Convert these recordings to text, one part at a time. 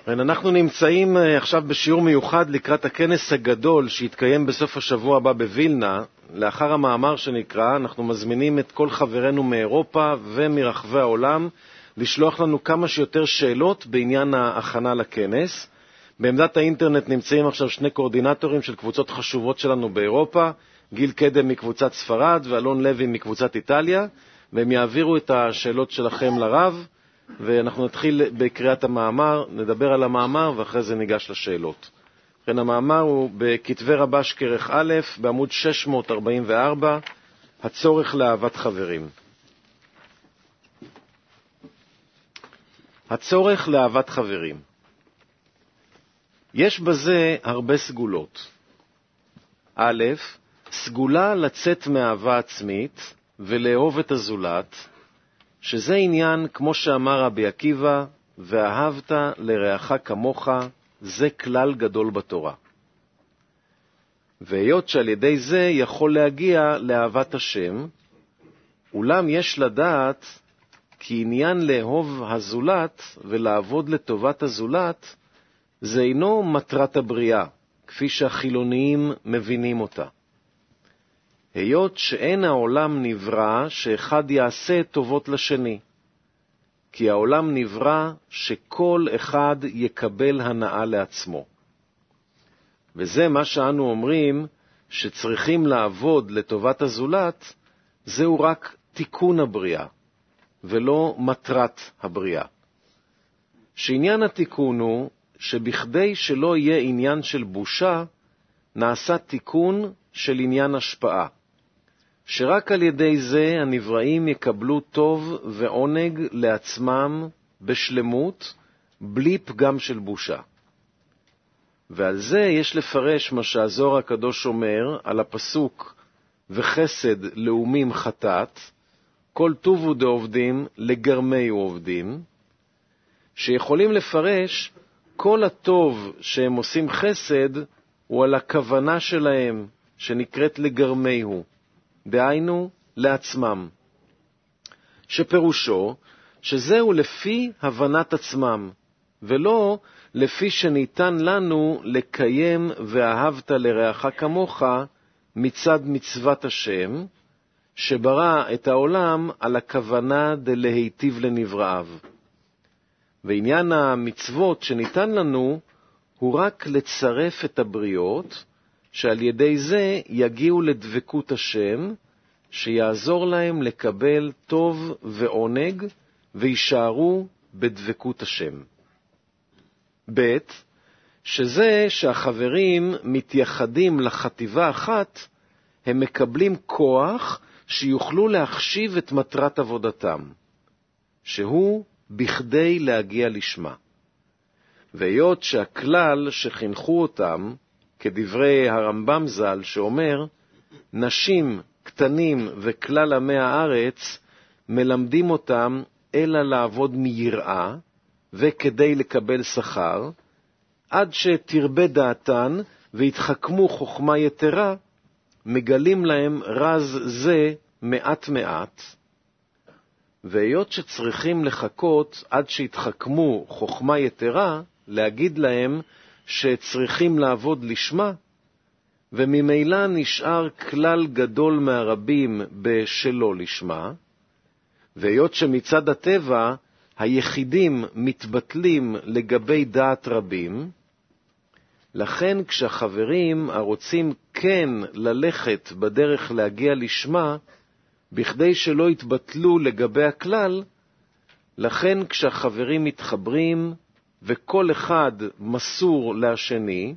אנחנו נמצאים עכשיו בשיעור מיוחד לקראת הכנס הגדול שיתקיים בסוף השבוע הבא בווילנה. לאחר המאמר שנקרא, אנחנו מזמינים את כל חברינו מאירופה ומרחבי העולם לשלוח לנו כמה שיותר שאלות בעניין ההכנה לכנס. בעמדת האינטרנט נמצאים עכשיו שני קורדינטורים של קבוצות חשובות שלנו באירופה, גיל קדם מקבוצת ספרד ואלון לוי מקבוצת איטליה, והם יעבירו את השאלות שלכם לרב, ואנחנו נתחיל בקריאת המאמר, נדבר על המאמר ואחרי זה ניגש לשאלות. לכן המאמר הוא בכתבי רבש כרך א' בעמוד 644, הצורך לאהבת חברים. הצורך לאהבת חברים. יש בזה הרבה סגולות. א', סגולה לצאת מאהבה עצמית ולאהוב את הזולת, שזה עניין, כמו שאמר רבי עקיבא, ואהבת לרעך כמוך, זה כלל גדול בתורה. והיות שעל ידי זה יכול להגיע לאהבת השם, אולם יש לדעת כי עניין לאהוב הזולת ולעבוד לטובת הזולת, זה אינו מטרת הבריאה, כפי שהחילוניים מבינים אותה. היות שאין העולם נברא שאחד יעשה טובות לשני, כי העולם נברא שכל אחד יקבל הנאה לעצמו. וזה מה שאנו אומרים, שצריכים לעבוד לטובת הזולת, זהו רק תיקון הבריאה, ולא מטרת הבריאה. שעניין התיקון הוא, שבכדי שלא יהיה עניין של בושה, נעשה תיקון של עניין השפעה. שרק על ידי זה הנבראים יקבלו טוב ועונג לעצמם בשלמות, בלי פגם של בושה. ועל זה יש לפרש מה שהזוהר הקדוש אומר על הפסוק, וחסד לאומים חטאת, כל טובו דעובדים לגרמי עובדים, שיכולים לפרש כל הטוב שהם עושים חסד הוא על הכוונה שלהם, שנקראת לגרמי הוא. דהיינו לעצמם, שפירושו שזהו לפי הבנת עצמם, ולא לפי שניתן לנו לקיים ואהבת לרעך כמוך מצד מצוות השם, שברא את העולם על הכוונה דלהיטיב לנבראיו. ועניין המצוות שניתן לנו הוא רק לצרף את הבריות, שעל ידי זה יגיעו לדבקות השם, שיעזור להם לקבל טוב ועונג, וישארו בדבקות השם. ב', שזה שהחברים מתייחדים לחטיבה אחת, הם מקבלים כוח שיוכלו להחשיב את מטרת עבודתם, שהוא בכדי להגיע לשמה. והיות שהכלל שחינכו אותם, כדברי הרמב"ם ז"ל שאומר, נשים, קטנים וכלל עמי הארץ מלמדים אותם אלא לעבוד מיראה וכדי לקבל שכר, עד שתרבה דעתן והתחכמו חוכמה יתרה, מגלים להם רז זה מעט מעט. והיות שצריכים לחכות עד שהתחכמו חוכמה יתרה, להגיד להם שצריכים לעבוד לשמה, וממילא נשאר כלל גדול מהרבים בשלו לשמה, והיות שמצד הטבע היחידים מתבטלים לגבי דעת רבים, לכן כשהחברים הרוצים כן ללכת בדרך להגיע לשמה, בכדי שלא יתבטלו לגבי הכלל, לכן כשהחברים מתחברים וכל אחד מסור לשני,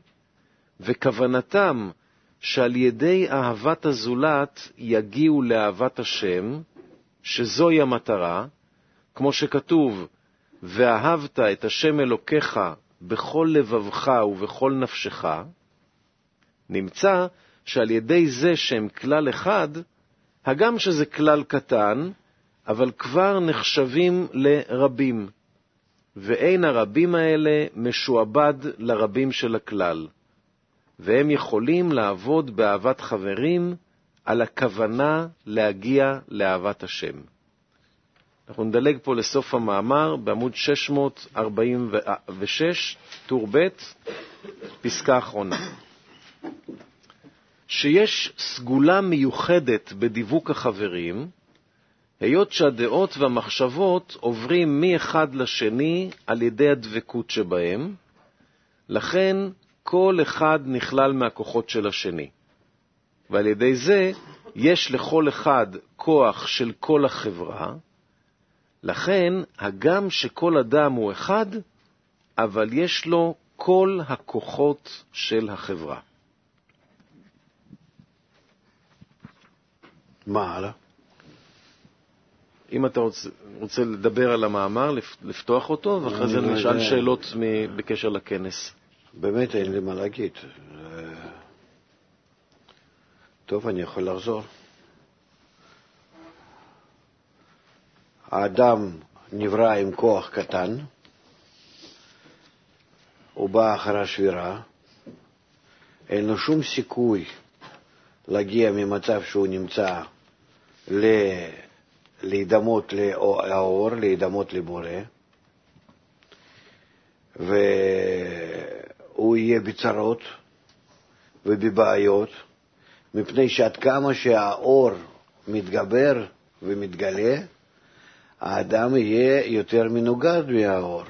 וכוונתם שעל ידי אהבת הזולת יגיעו לאהבת השם, שזוהי המטרה, כמו שכתוב, ואהבת את השם אלוקיך בכל לבבך ובכל נפשך, נמצא שעל ידי זה שהם כלל אחד, הגם שזה כלל קטן, אבל כבר נחשבים לרבים, ואין הרבים האלה משועבד לרבים של הכלל, והם יכולים לעבוד באהבת חברים על הכוונה להגיע לאהבת השם. אנחנו נדלג פה לסוף המאמר, בעמוד 646, טור ב', פסקה אחרונה. שיש סגולה מיוחדת בדיווק החברים, היות שהדעות והמחשבות עוברים מאחד לשני על ידי הדבקות שבהם, לכן כל אחד נכלל מהכוחות של השני. ועל ידי זה יש לכל אחד כוח של כל החברה, לכן הגם שכל אדם הוא אחד, אבל יש לו כל הכוחות של החברה. מה הלאה? אם אתה רוצה לדבר על המאמר, לפתוח אותו, ואחרי זה נשאל שאלות בקשר לכנס. באמת אין לי מה להגיד. טוב, אני יכול לחזור. האדם נברא עם כוח קטן, הוא בא אחר השבירה, אין לו שום סיכוי להגיע ממצב שהוא נמצא להידמות לאור, להידמות לבורא, והוא יהיה בצרות ובבעיות, מפני שעד כמה שהאור מתגבר ומתגלה, האדם יהיה יותר מנוגד מהאור.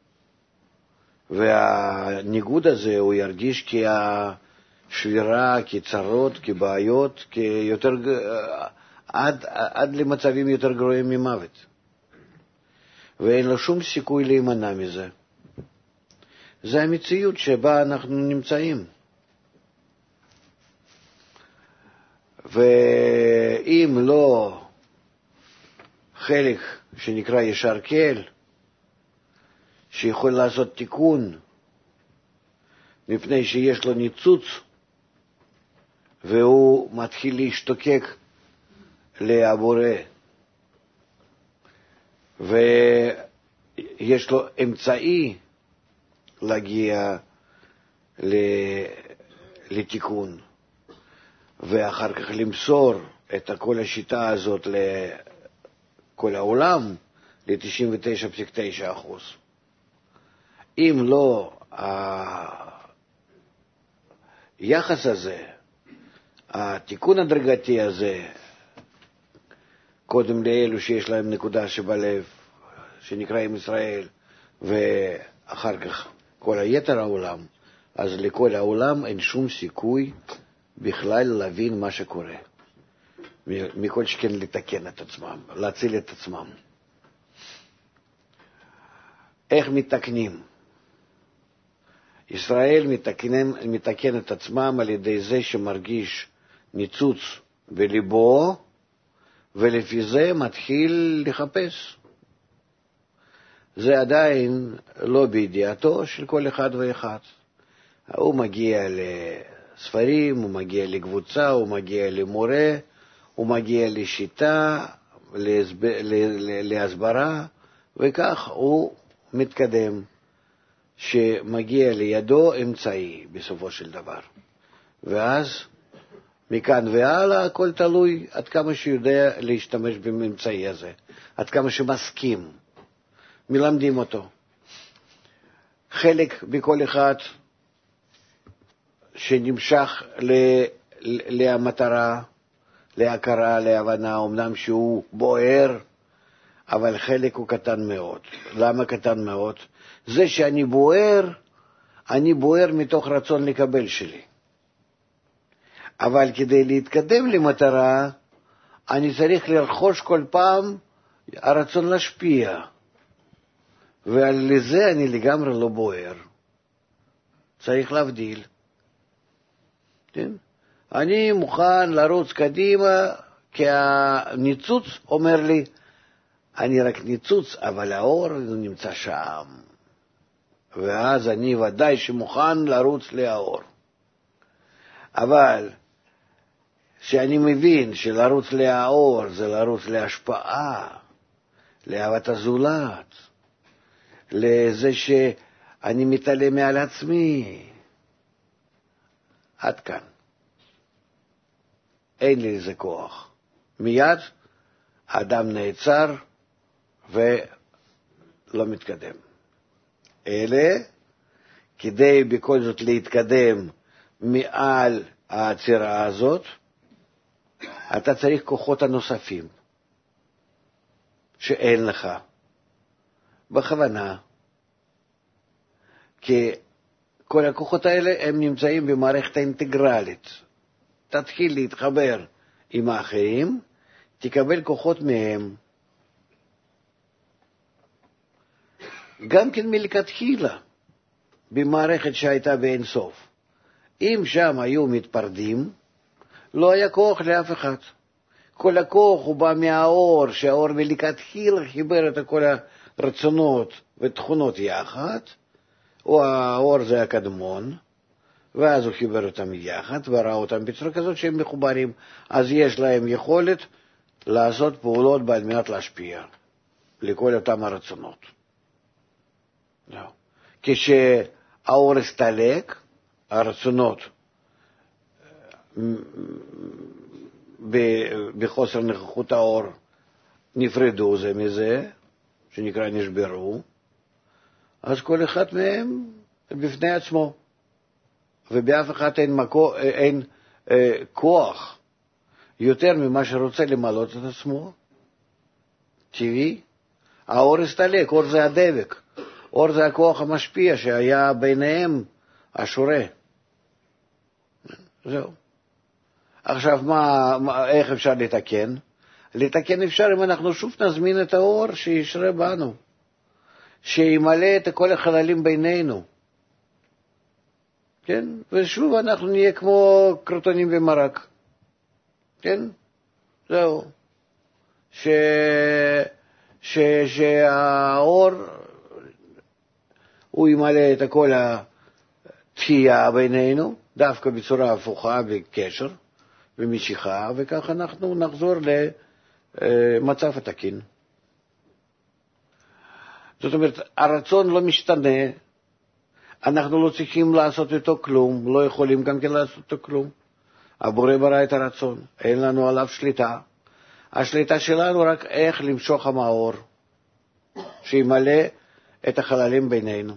והניגוד הזה הוא ירגיש כשבירה, כצרות, כבעיות, עד למצבים יותר גרועים ממוות. ואין לו שום סיכוי להימנע מזה. זה המציאות שבה אנחנו נמצאים. ואם לא חלק שנקרא ישר כל, שיכול לעשות תיקון, מפני שיש לו ניצוץ, והוא מתחיל להשתוקק לבורא, ויש לו אמצעי להגיע לתיקון, ואחר כך למסור את כל השיטה הזאת לכל העולם, ל-99.9%. אם לא היחס הזה, התיקון הדרגתי הזה, קודם לאלו שיש להם נקודה שבלב, שנקראים ישראל, ואחר כך כל היתר העולם, אז לכל העולם אין שום סיכוי בכלל להבין מה שקורה. מכל שכן לתקן את עצמם, להציל את עצמם. איך מתקנים? ישראל מתקן את עצמם על ידי זה שמרגיש ניצוץ בליבו, ולפי זה מתחיל לחפש. זה עדיין לא בידיעתו של כל אחד ואחד. הוא מגיע לספרים, הוא מגיע לקבוצה, הוא מגיע למורה, הוא מגיע לשיטה, להסברה, וכך הוא מתקדם, שמגיע לידו אמצעי בסופו של דבר. ואז מכאן והלאה הכל תלוי עד כמה שיודע להשתמש באמצעי הזה, עד כמה שמסכים, מלמדים אותו. חלק בכל אחד שנמשך למטרה, להכרה, להבנה, אמנם שהוא בוער, אבל חלק הוא קטן מאוד. למה קטן מאוד? זה שאני בוער, אני בוער מתוך רצון לקבל שלי. אבל כדי להתקדם למטרה, אני צריך לרכוש כל פעם הרצון להשפיע. ועל זה אני לגמרי לא בוער. צריך להבדיל. כן? אני מוכן לרוץ קדימה, כי הניצוץ אומר לי, אני רק ניצוץ, אבל האור נמצא שם. ואז אני ודאי שמוכן לרוץ לאור. אבל שאני מבין שלרוץ לאור זה לרוץ להשפעה, לאהבת הזולת, לזה שאני מתעלם מעל עצמי. עד כאן. אין לי איזה כוח. מיד האדם נעצר ולא מתקדם. אלה, כדי בכל זאת להתקדם מעל העצירה הזאת, אתה צריך כוחות הנוספים שאין לך, בכוונה, כי כל הכוחות האלה הם נמצאים במערכת האינטגרלית. תתחיל להתחבר עם האחרים, תקבל כוחות מהם. גם כן מלכתחילה, במערכת שהייתה באין סוף. אם שם היו מתפרדים, לא היה כוח לאף אחד. כל הכוח הוא בא מהאור, שהאור מלכתחילה חיבר את כל הרצונות ותכונות יחד, או האור זה הקדמון, ואז הוא חיבר אותם יחד וראה אותם בצורה כזאת שהם מחוברים, אז יש להם יכולת לעשות פעולות בעל מנת להשפיע לכל אותם הרצונות. כשהאור הסתלק, הרצונות בחוסר נוכחות האור נפרדו זה מזה, שנקרא נשברו, אז כל אחד מהם בפני עצמו, ובאף אחד אין כוח יותר ממה שרוצה למלות את עצמו. טבעי, האור הסתלק, אור זה הדבק, אור זה הכוח המשפיע שהיה ביניהם השורה. זהו. עכשיו, איך אפשר לתקן? לתקן אפשר אם אנחנו שוב נזמין את האור שישרה בנו, שימלא את כל החללים בינינו. כן? ושוב אנחנו נהיה כמו קרטונים במרק. כן? זהו. שהאור הוא ימלא את כל התחייה בינינו, דווקא בצורה הפוכה בקשר ומשיכה, וכך אנחנו נחזור למצב התקין. זאת אומרת, הרצון לא משתנה, אנחנו לא צריכים לעשות איתו כלום, לא יכולים גם כן לעשות איתו כלום. הבורא ברא את הרצון, אין לנו עליו שליטה. השליטה שלנו רק איך למשוך המאור, שימלא את החללים בינינו.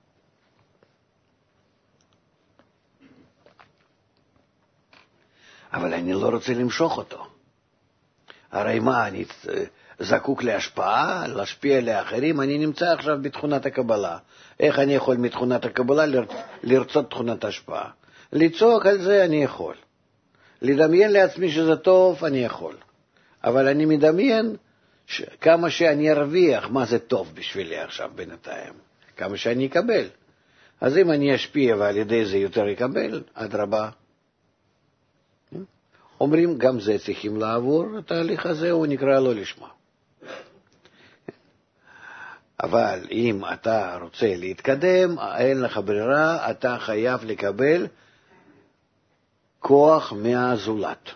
אבל אני לא רוצה למשוך אותו. הרי מה, אני זקוק להשפעה, להשפיע לאחרים? אני נמצא עכשיו בתכונת הקבלה. איך אני יכול מתכונת הקבלה לרצות תכונת השפעה? לצעוק על זה אני יכול. לדמיין לעצמי שזה טוב, אני יכול. אבל אני מדמיין כמה שאני ארוויח, מה זה טוב בשבילי עכשיו בינתיים, כמה שאני אקבל. אז אם אני אשפיע ועל ידי זה יותר יקבל, אדרבה. אומרים, גם זה צריכים לעבור, התהליך הזה הוא נקרא לא לשמה. אבל אם אתה רוצה להתקדם, אין לך ברירה, אתה חייב לקבל כוח מהזולת.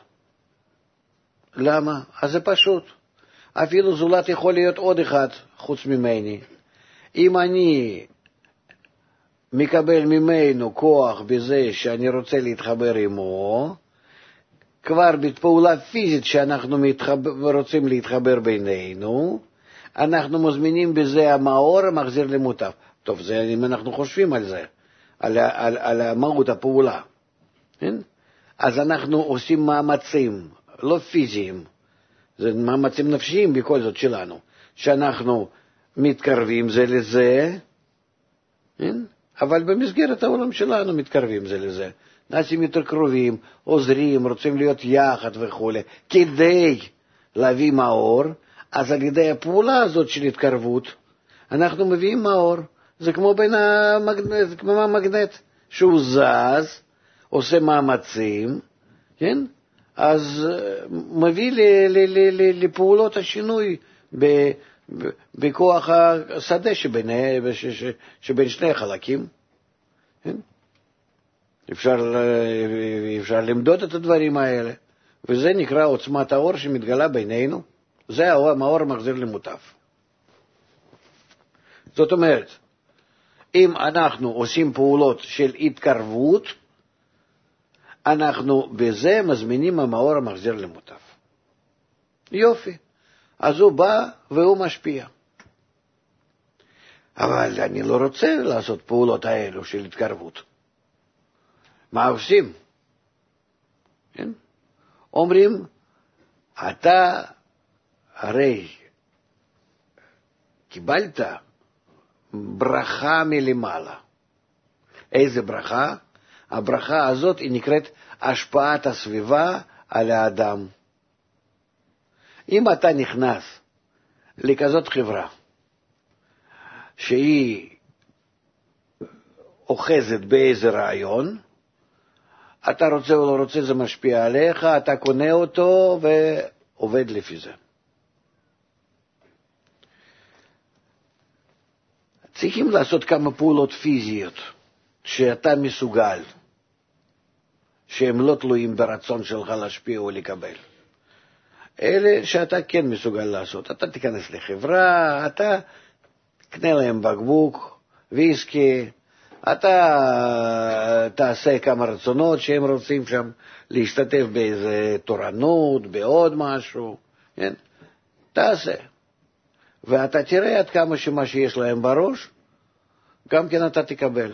למה? אז זה פשוט. אפילו זולת יכול להיות עוד אחד חוץ ממני. אם אני מקבל ממנו כוח בזה שאני רוצה להתחבר עמו, כבר בפעולה פיזית שאנחנו רוצים להתחבר בינינו, אנחנו מזמינים בזה המאור המחזיר למוטב. טוב, זה אם אנחנו חושבים על זה, על מהות הפעולה. כן? אז אנחנו עושים מאמצים, לא פיזיים, זה מאמצים נפשיים בכל זאת שלנו, שאנחנו מתקרבים זה לזה, כן? אבל במסגרת העולם שלנו מתקרבים זה לזה. נעשים יותר קרובים, עוזרים, רוצים להיות יחד וכו'. כדי להביא מאור, אז על ידי הפעולה הזאת של התקרבות, אנחנו מביאים מאור. זה כמו זה כמו המגנט, שהוא זז, עושה מאמצים, כן? אז מביא לפעולות השינוי בכוח השדה שבין שני החלקים. כן? אפשר למדוד את הדברים האלה, וזה נקרא עוצמת האור שמתגלה בינינו. זה האור מחזיר למוטב. זאת אומרת, אם אנחנו עושים פעולות של התקרבות, אנחנו בזה מזמינים המאור המחזיר למוטב. יופי. אז הוא בא והוא משפיע. אבל אני לא רוצה לעשות פעולות האלו של התקרבות. מה עושים? כן? אומרים, אתה הרי קיבלת ברכה מלמעלה. איזה ברכה? הברכה הזאת היא נקראת השפעת הסביבה על האדם. אם אתה נכנס לכזאת חברה שהיא אוחזת באיזה רעיון, אתה רוצה או לא רוצה, זה משפיע עליך, אתה קונה אותו ועובד לפי זה. צריכים לעשות כמה פעולות פיזיות שאתה מסוגל, שהם לא תלויים ברצון שלך להשפיע או לקבל. אלה שאתה כן מסוגל לעשות. אתה תיכנס לחברה, אתה תקנה להם בקבוק, ויסקי, אתה תעשה כמה רצונות שהם רוצים שם להשתתף באיזה תורנות, בעוד משהו, כן? תעשה. ואתה תראה עד כמה שמה שיש להם בראש, גם כן אתה תקבל.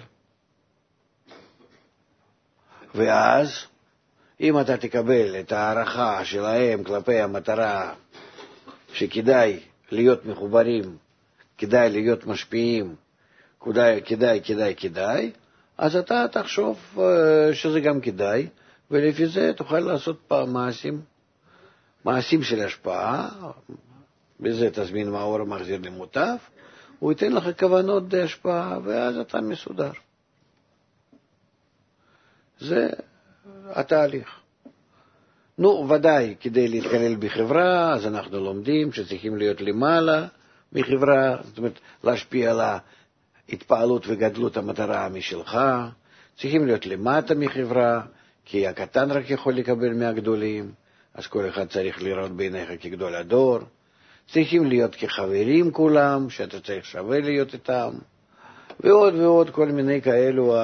ואז, אם אתה תקבל את הערכה שלהם כלפי המטרה שכדאי להיות מחוברים, כדאי להיות משפיעים, כדאי, אז אתה תחשוב שזה גם כדאי, ולפי זה תוכל לעשות מעשים של השפעה, בזה תזמין מאור מחזיר למוטב, הוא ייתן לך כוונות די השפעה, ואז אתה מסודר. זה התהליך. נו, ודאי, כדי להתקלל בחברה, אז אנחנו לומדים שצריכים להיות למעלה מחברה, זאת אומרת, להשפיע על ההתפעלות וגדלות המטרה משלך, צריכים להיות למטה מחברה, כי הקטן רק יכול לקבל מהגדולים, אז כל אחד צריך לראות בעיניך כגדול הדור, צריכים להיות כחברים כולם, שאתה צריך שווה להיות איתם, ועוד ועוד כל מיני כאלו,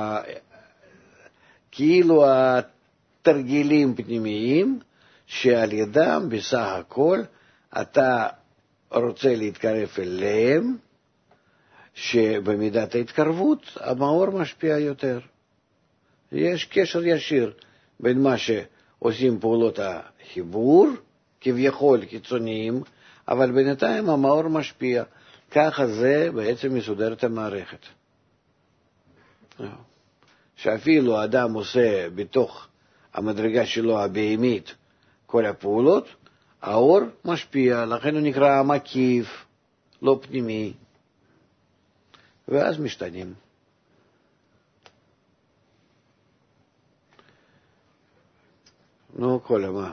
כאילו התרגילים פנימיים, שעל ידם בסך הכל אתה רוצה להתקרב אליהם, שבמידת ההתקרבות המאור משפיע יותר. יש קשר ישיר בין מה שעושים פעולות החיבור, כביכול קיצוניים, אבל בינתיים המאור משפיע. ככה זה בעצם מסודרת המערכת. שאפילו האדם עושה בתוך המדרגה שלו הבהמית כל הפעולות, האור משפיע, לכן הוא נקרא מקיף, לא פנימי, ואז משתנים. נו, כל מה?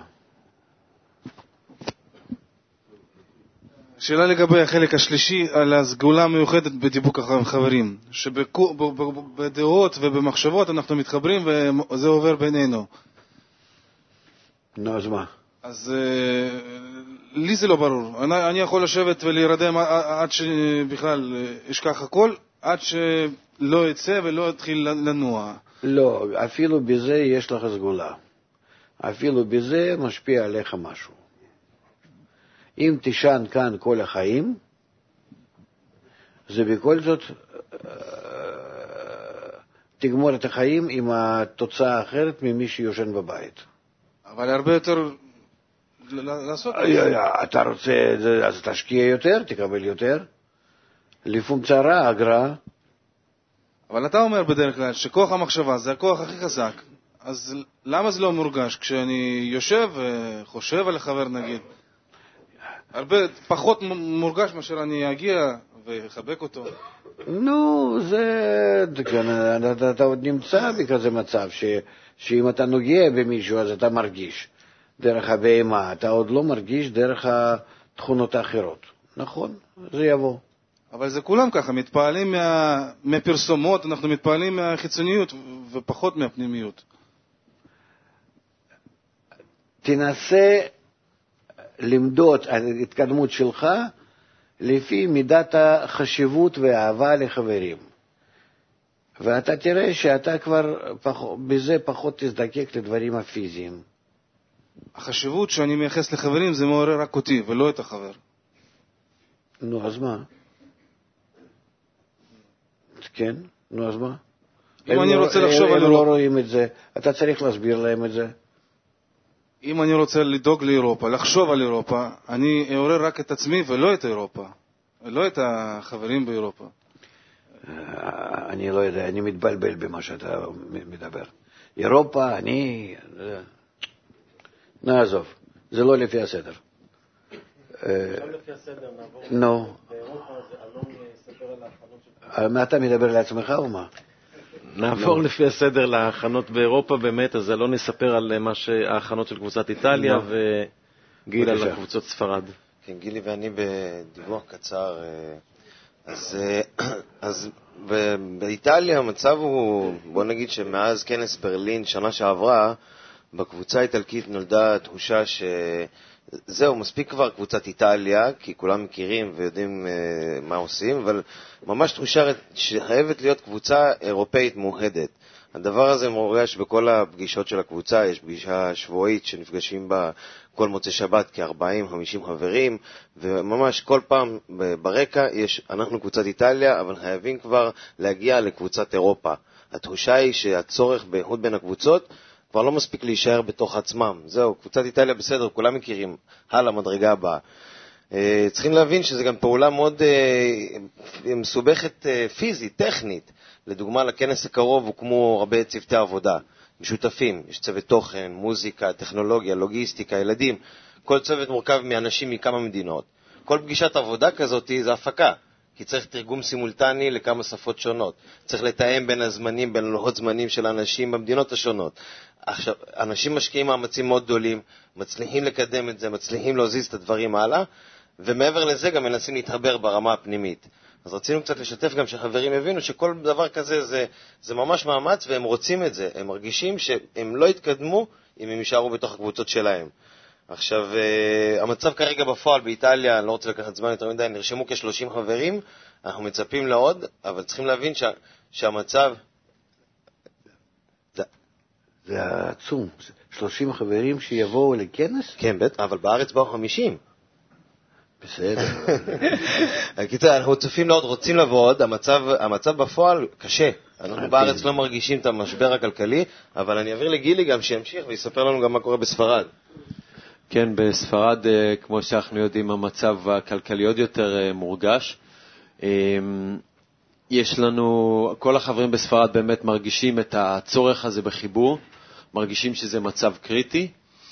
שאלה לגבי החלק השלישי על הסגולה המיוחדת בדיבוק החברים, שבדעות ובמחשבות אנחנו מתחברים וזה עובר בינינו. נו, אז מה? אז לי זה לא ברור. אני יכול לשבת ולהירדם עד שבכלל אשכח הכל, עד שלא יצא ולא יתחיל לנוע. לא, אפילו בזה יש לך סגולה. אפילו בזה משפיע עליך משהו. אם תשן כאן כל החיים, זה בכל זאת תגמור את החיים עם התוצאה האחרת ממי שיושן בבית. אבל הרבה יותר לעשות. אתה רוצה, אז תשקיע יותר, תקבל יותר. לפעמים צרה, אגרה. אבל אתה אומר בדרך כלל שכוח המחשבה זה הכוח הכי חזק. אז למה זה לא מורגש? כשאני יושב וחושב על החבר נגיד, הרבה פחות מורגש מאשר אני אגיע וחבק אותו. נו, אתה עוד נמצא בכזה מצב שאם אתה נוגע במישהו אז אתה מרגיש דרך הבהמה, אתה עוד לא מרגיש דרך התכונות האחרות. נכון, זה יבוא. אבל זה כולם ככה, מתפעלים מהפרסומות, אנחנו מתפעלים מהחיצוניות ופחות מהפנימיות. תנסה למדוד על התקדמות שלך לפי מידת החשיבות והאהבה לחברים. ואתה תראה שאתה כבר בזה פחות תזדקק לדברים הפיזיים. החשיבות שאני מייחס לחברים זה מעורר רק אותי ולא את החבר. נו, אז מה? כן, נו אז מה? אם אני רוצה לחשוב על הם לא אירופה, רואים את זה, אתה צריך להסביר להם את זה. אם אני רוצה לדאוג לאירופה, לחשוב על אירופה, אני אעורר רק את עצמי ולא את אירופה, לא את החברים באירופה. אני לא יודע, אני מתבלבל במה שאתה מדבר. אירופה, נעזוב, זה לא לפי הסדר. גם לפי הסדר נעבור. נו. באירופה זה אלון יספר על ההכנות של... מה אתה מדבר לעצמך או מה? נעבור לפי הסדר להכנות באירופה באמת, אז אלון יספר על ההכנות של קבוצת איטליה וגיל על הקבוצות ספרד. כן, גילי ואני בדיווח קצר. אז באיטליה המצב הוא, בוא נגיד שמאז כנס ברלין שנה שעברה, בקבוצה האיטלקית נולדה תחושה שזהו, מספיק כבר קבוצת איטליה, כי כולם מכירים ויודעים מה עושים, אבל ממש תחושה שחייבת להיות קבוצה אירופאית מאוחדת. הדבר הזה מורגש בכל הפגישות של הקבוצה, יש פגישה שבועית שנפגשים בה כל מוצאי שבת כ-40-50 חברים, וממש כל פעם ברקע אנחנו קבוצת איטליה, אבל חייבים כבר להגיע לקבוצת אירופה. התחושה היא שהצורך באיחוד בין הקבוצות כבר לא מספיק להישאר בתוך עצמם. זהו, קבוצת איטליה בסדר, כולם מכירים, הלאה, מדרגה הבאה. צריכים להבין שזה גם פעולה מאוד מסובכת פיזית, טכנית. לדוגמה, לכנס הקרוב הוקמו הרבה צוותי עבודה, משותפים, יש צוות תוכן, מוזיקה, טכנולוגיה, לוגיסטיקה, ילדים, כל צוות מורכב מאנשים מכמה מדינות. כל פגישת עבודה כזאת זה הפקה, כי צריך תרגום סימולטני לכמה שפות שונות. צריך לתאם בין הזמנים, בין לוחות זמנים של אנשים במדינות השונות. עכשיו, אנשים משקיעים מאמצים מאוד גדולים, מצליחים לקדם את זה, מצליחים להזיז את הדברים הלאה, ומעבר לזה גם מנסים להתחבר ברמה הפנימית. אז רצינו קצת לשתף גם שחברים הבינו שכל דבר כזה זה ממש מאמץ, והם רוצים את זה. הם מרגישים שהם לא יתקדמו אם הם יישארו בתוך הקבוצות שלהם. עכשיו, המצב כרגע בפועל באיטליה, אני לא רוצה לקחת זמן יותר מדי, נרשמו כ-30 חברים, אנחנו מצפים לעוד, אבל צריכים להבין שהמצב... זה עצום, 30 חברים שיבואו לכנס? כן, אבל בארץ באו 50. בסדר. אנחנו צופים לעוד, רוצים לבוא עוד, המצב בפועל קשה. אנחנו בארץ לא מרגישים את המשבר הכלכלי, אבל אני אעביר לגילי גם שימשיך ויספר לנו גם מה קורה בספרד. כן, בספרד, כמו שאנחנו יודעים, המצב הכלכלי עוד יותר מורגש. יש לנו, כל החברים בספרד באמת מרגישים את הצורך הזה בחיבור, מרגישים שזה מצב קריטי,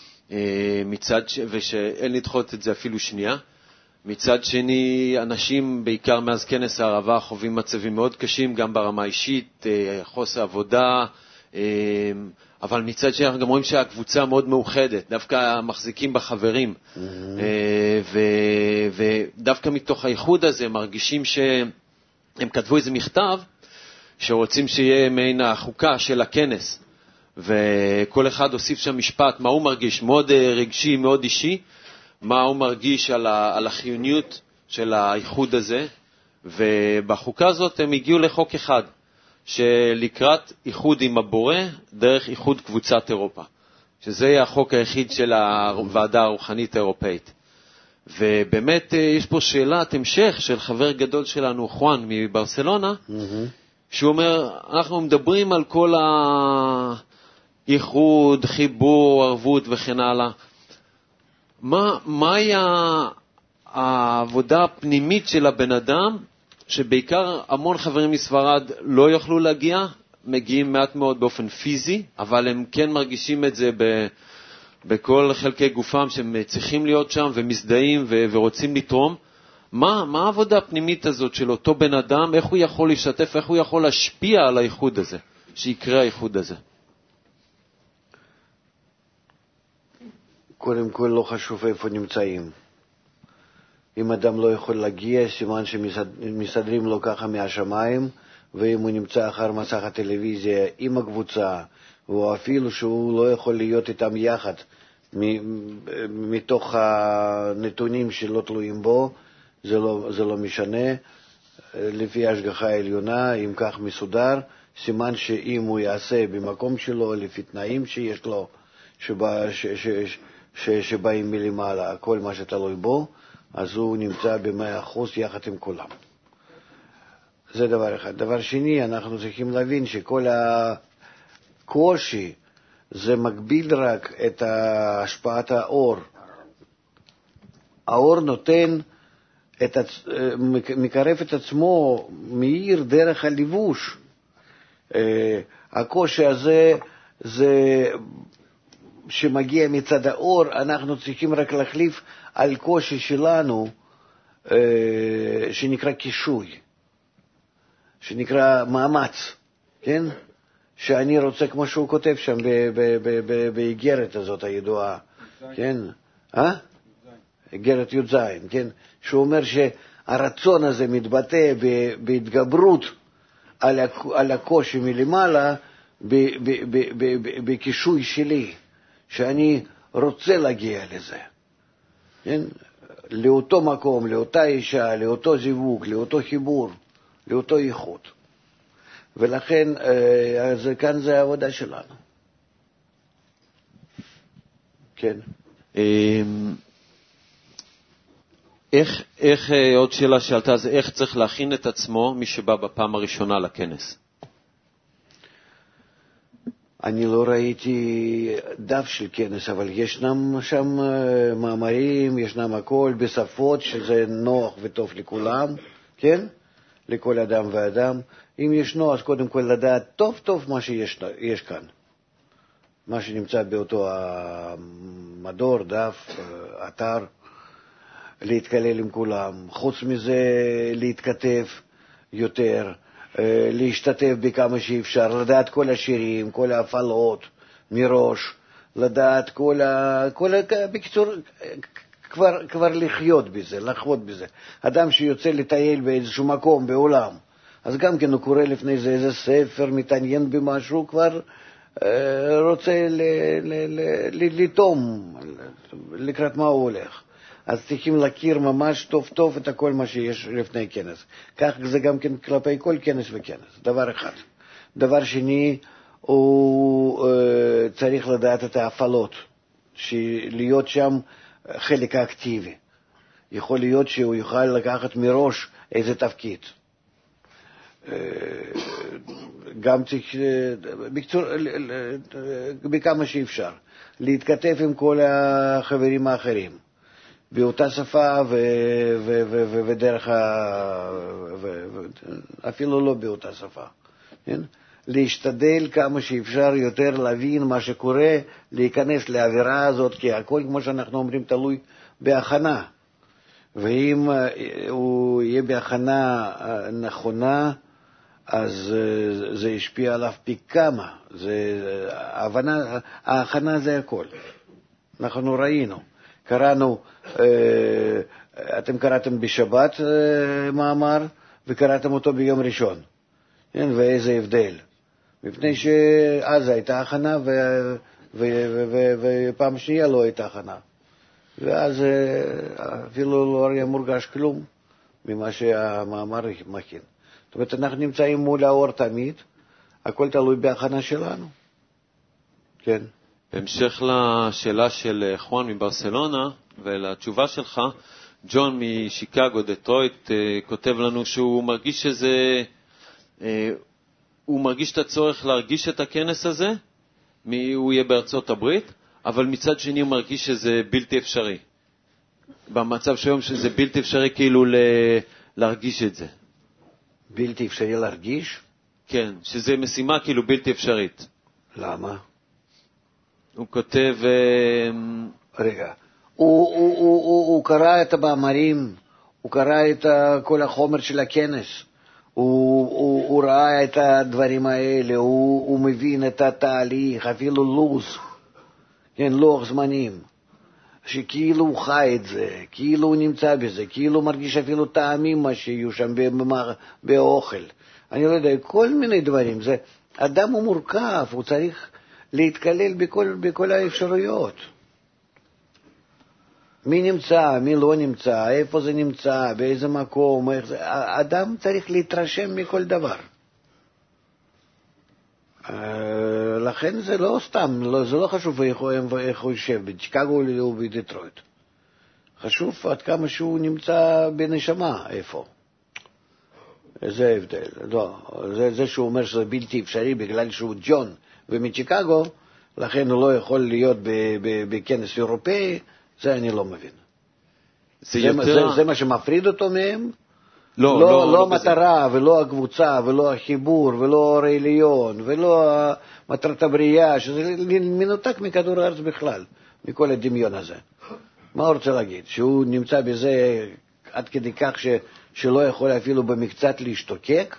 ושאין לדחות את זה אפילו שנייה. מצד שני, אנשים, בעיקר מאז כנס הערבה, חווים מצבים מאוד קשים, גם ברמה אישית, חוסר עבודה, אבל מצד שני אנחנו גם רואים שהקבוצה מאוד מאוחדת, דווקא מחזיקים בחברים, ודווקא מתוך האיחוד הזה מרגישים שהם כתבו איזה מכתב, שרוצים שיהיה מעין החוקה של הכנס, וכל אחד הוסיף שם משפט, מה הוא מרגיש, מאוד רגשי, מאוד אישי, מה הוא מרגיש על החיוניות של האיחוד הזה, ובחוקה הזאת הם הגיעו לחוק אחד, שלקראת איחוד עם הבורא, דרך איחוד קבוצת אירופה, שזה יהיה החוק היחיד של הוועדה הרוחנית האירופאית. ובאמת יש פה שאלת המשך של חבר גדול שלנו, חואן מברסלונה, שהוא אומר, אנחנו מדברים על כל האיחוד, חיבור, ערבות וכן הלאה, מהי העבודה הפנימית של הבן אדם, שבעיקר המון חברים מספרד לא יוכלו להגיע, מגיעים מעט מאוד באופן פיזי, אבל הם כן מרגישים את זה בכל חלקי גופם, שהם צריכים להיות שם ומזדהים ורוצים לתרום. מה העבודה הפנימית הזאת של אותו בן אדם, איך הוא יכול להשתתף, איך הוא יכול להשפיע על האיחוד הזה, שיקרה האיחוד הזה? קודם כל לא חשוב איפה נמצאים. אם אדם לא יכול להגיע, סימן שמסדרים לו ככה מהשמיים, ואם הוא נמצא אחר מסך הטלוויזיה עם הקבוצה, או אפילו שהוא לא יכול להיות איתם יחד, מתוך הנתונים שלא תלויים בו, זה לא משנה. לפי השגחה העליונה, אם כך מסודר, סימן שאם הוא יעשה במקום שלו, לפי תנאים שיש לו, שבאים מלמעלה, כל מה שתלוי בו, אז הוא נמצא ב100% יחד עם כולם. זה דבר אחד. דבר שני, אנחנו צריכים להבין שכל הקושי זה מגביל רק את השפעת האור. האור נותן, מקרב את עצמו, מאיר דרך הלבוש. הקושי הזה זה שמגיע מצד האור, אנחנו צריכים רק להחליף על קושי שלנו, שנקרא קישוי, שנקרא מאמץ, כן? שאני רוצה, כמו שהוא כותב שם באיגרת הזאת הידועה, כן? איגרת י"ז, כן? שהוא אומר שהרצון הזה מתבטא בהתגברות על הקושי מלמעלה, בקישוי שלי, שאני רוצה להגיע לזה, כן? לאותו מקום, לאותה אישה, לאותו זיווג, לאותו חיבור, לאותו ייחוד. ולכן כאן זה העבודה שלנו. כן. איך עוד שאלה שאלתה, זה איך צריך להכין את עצמו מי שבא בפעם הראשונה לכנס? אני לא ראיתי דף של כנס, אבל ישנם שם מאמרים, ישנם הכל בשפות שזה נוח וטוב לכולם, כן? לכל אדם ואדם. אם ישנו, אז קודם כל לדעת טוב טוב מה שיש כאן. מה שנמצא באותו המדור, דף, אתר, להתקלל עם כולם. חוץ מזה, להתכתב יותר, להשתתף בכמה שאפשר, לדעת כל השירים, כל ההפעלות מראש, לדעת בקיצור, כבר לחיות בזה, לחוות בזה. אדם שיוצא לטייל באיזשהו מקום בעולם, אז גם כן הוא קורא לפני זה איזה ספר, מתעניין במשהו, כבר רוצה לטום לקראת מה הוא הולך. אז צריכים להכיר ממש טוב טוב את כל מה שיש לפני כנס. כך זה גם כן כלפי כל כנס וכנס, דבר אחד. דבר שני, הוא צריך לדעת את ההפעלות, להיות שם חלק אקטיבי. יכול להיות שהוא יוכל לקחת מראש איזה תפקיד. גם צריך, בקצור, בכמה שאפשר, להתכתב עם כל החברים האחרים. באותה שפה ודרך אפילו לא באותה שפה, כן? להשתדל כמה שאפשר יותר להבין מה שקורה, להיכנס לאווירה הזאת, כי הכל, כמו שאנחנו אומרים, תלוי בהכנה. ואם הוא יהיה בהכנה נכונה, אז זה ישפיע עליו פי כמה. ההכנה זה הכל. אנחנו ראינו. קראנו, אתם קראתם בשבת מאמר, וקראתם אותו ביום ראשון. כן, ואיזה הבדל. מפני שאז הייתה הכנה, ופעם שנייה לא הייתה הכנה. ואז אפילו לא היה מורגש כלום ממה שהמאמר מכין. זאת אומרת, אנחנו נמצאים מול האור תמיד, הכל תלוי בהכנה שלנו. כן. בהמשך לשאלה של חואן מברסלונה ולתשובה שלך, ג'ון משיקגו, דטרויט, כותב לנו שהוא מרגיש הוא מרגיש את הצורך להרגיש את הכנס הזה, הוא יהיה בארצות הברית, אבל מצד שני הוא מרגיש שזה בלתי אפשרי. במצב שהיום שזה בלתי אפשרי כאילו להרגיש את זה. בלתי אפשרי להרגיש? כן, שזה משימה כאילו בלתי אפשרית. למה? הוא כותב... רגע, הוא קרא את המאמרים, הוא קרא את כל החומר של הכנס, הוא ראה את הדברים האלה, הוא מבין את התהליך, אפילו לוז, כן, לוח זמנים, שכאילו הוא חי את זה, כאילו הוא נמצא בזה, כאילו הוא מרגיש אפילו טעמים מה שיהיו שם באוכל. אני לא יודע, כל מיני דברים. זה, אדם הוא מורכב, הוא צריך להתקלל בכל האפשרויות. מי נמצא, מי לא נמצא, איפה זה נמצא, באיזה מקום, איך זה. אדם צריך להתרשם מכל דבר. לכן זה לא סתם, זה לא חשוב איך הוא יושב, בשיקגו או בדטרויט. חשוב עד כמה שהוא נמצא בנשמה, איפה. זה ההבדל. לא, זה שהוא אומר שזה בלתי אפשרי בגלל שהוא ג'ון ומצ'יקגו, לכן הוא לא יכול להיות בכנס אירופאי, זה אני לא מבין. זה מה שמפריד אותו מהם? לא המטרה ולא הקבוצה ולא החיבור ולא אור העליון ולא מטרת הבריאה, שזה מנותק מכדור הארץ בכלל, מכל הדמיון הזה. מה הוא רוצה להגיד? שהוא נמצא בזה עד כדי כך שלא יכול אפילו במקצת להשתוקק?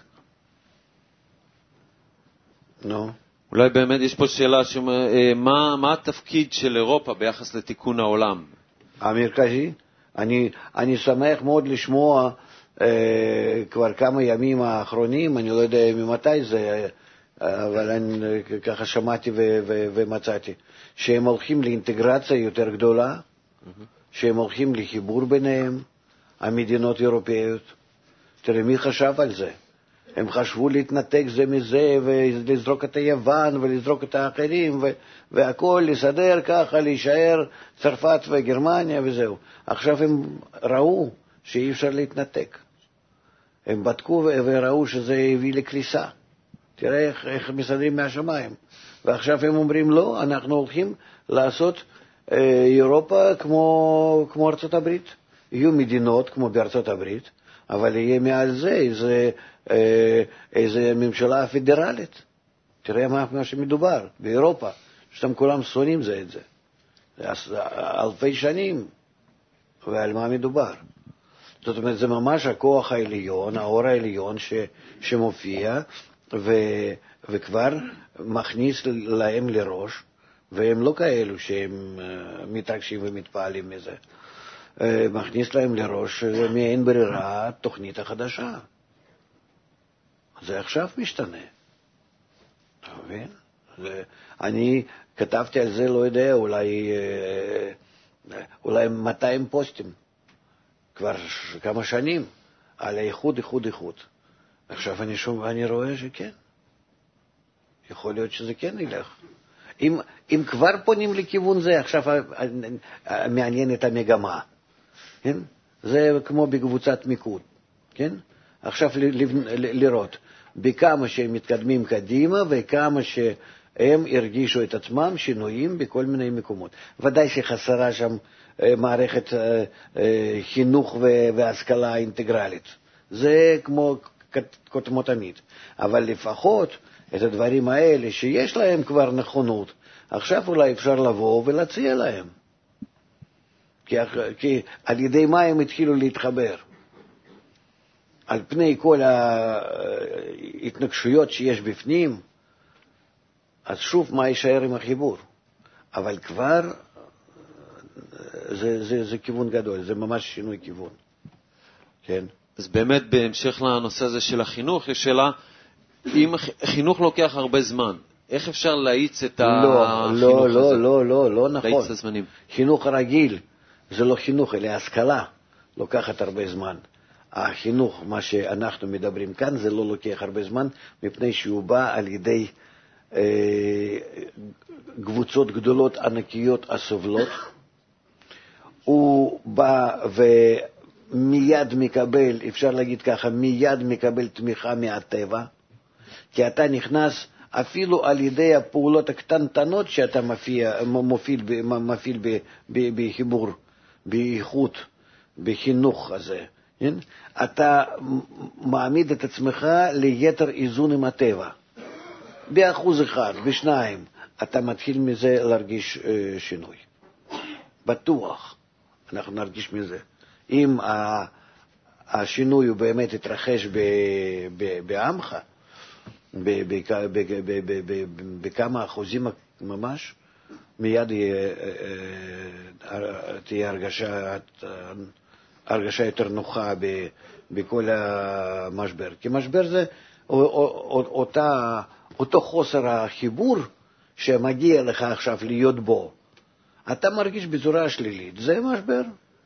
נו. אולי באמת יש פה שאלה, מה התפקיד של אירופה ביחס לתיקון העולם? המרכזי? אני שמח מאוד לשמוע כבר כמה ימים האחרונים, אני לא יודע ממתי זה, אבל אני ככה שמעתי ומצאתי, שהם הולכים לאינטגרציה יותר גדולה, שהם הולכים לחיבור ביניהם, המדינות האירופאיות. תראה, מי חשב על זה? הם חשבו להתנתק זה מזה, ולזרוק את היוון, ולזרוק את האחרים, והכל לסדר ככה, להישאר צרפת וגרמניה וזהו. עכשיו הם ראו שאי אפשר להתנתק. הם בדקו וראו שזה הביא לקריסה. תראה איך מסדרים מהשמיים. ועכשיו הם אומרים, לא, אנחנו הולכים לעשות אירופה כמו ארצות הברית. יהיו מדינות כמו בארצות הברית, אבל יהיה מעל זה איזה ממשלה פדרלית. תראה מה שמדובר באירופה, שאתם כולם שונאים זה את זה. אלפי שנים, ועל מה מדובר? זאת אומרת, זה ממש הכוח העליון, האור העליון שמופיע, וכבר מכניס להם לראש, והם לא כאלו שהם מתרגשים ומתפעלים מזה. מכניס להם לראש מעין ברירה תוכנית החדשה. זה עכשיו משתנה. אתה מבין? אני כתבתי על זה, לא יודע, אולי 200 פוסטים, כבר כמה שנים, על האיחוד. עכשיו אני רואה שכן. יכול להיות שזה כן ילך. אם כבר פונים לכיוון זה, עכשיו מעניין את המגמה. כן? זה כמו בקבוצת מיקוד. כן? עכשיו לראות בכמה שהם מתקדמים קדימה וכמה שהם הרגישו את עצמם שינויים בכל מיני מקומות. ודאי שחסרה שם מערכת חינוך והשכלה אינטגרלית. זה כמו תמיד. אבל לפחות את הדברים האלה שיש להם כבר נכונות, עכשיו אולי אפשר לבוא ולהציע להם. כי על ידי מה הם התחילו להתחבר? על פני כל ההתנגשויות שיש בפנים, אז שוב מה יישאר עם החיבור? אבל כבר זה כיוון גדול, זה ממש שינוי כיוון. כן? אז באמת בהמשך לנושא הזה של החינוך, יש שאלה, אם חינוך לוקח הרבה זמן, איך אפשר להאיץ את החינוך הזה? לא נכון. להאיץ את הזמנים. חינוך רגיל, זה לא חינוך, אלא השכלה, לוקחת הרבה זמן. החינוך, מה שאנחנו מדברים כאן, זה לא לוקח הרבה זמן, מפני שהוא בא על ידי קבוצות גדולות, ענקיות, הסובלות. הוא בא ומיד מקבל, אפשר להגיד ככה, מיד מקבל תמיכה מהטבע, כי אתה נכנס אפילו על ידי הפעולות הקטנטנות שאתה מפעיל בחיבור, באיכות, בחינוך הזה. אתה מעמיד את עצמך ליתר איזון עם הטבע. ב1%, ב2%, אתה מתחיל מזה להרגיש שינוי. בטוח, אנחנו נרגיש מזה. אם השינוי הוא באמת יתרחש בעמך, בכמה אחוזים ממש, מיד תהיה הרגשה יותר נוחה בכל המשבר. כי משבר זה אותו חוסר החיבור שמגיע לך עכשיו להיות בו. אתה מרגיש בצורה שלילית, זה משבר.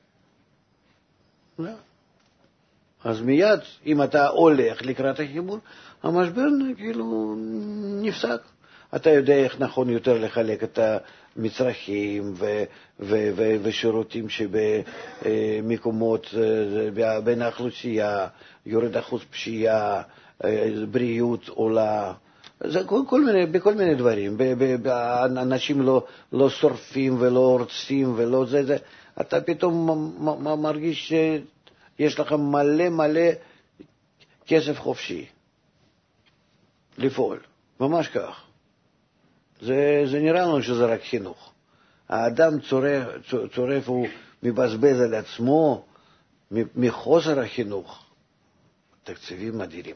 אז מיד, אם אתה הולך לקראת החיבור, המשבר כאילו נפסק. אתה יודע איך נכון יותר לחלק את המצרכים ושירותים שבמקומות בין האוכלוסייה, יורד אחוז פשיעה, בריאות עולה, זה בכל מיני דברים. אנשים לא שורפים ולא הורסים ולא זה. אתה פתאום מרגיש שיש לך מלא כסף חופשי לפעול, ממש כך. זה נראה לנו שזה רק חינוך. האדם צורף, הוא מבזבז על עצמו מחוסר החינוך תקציבים אדירים.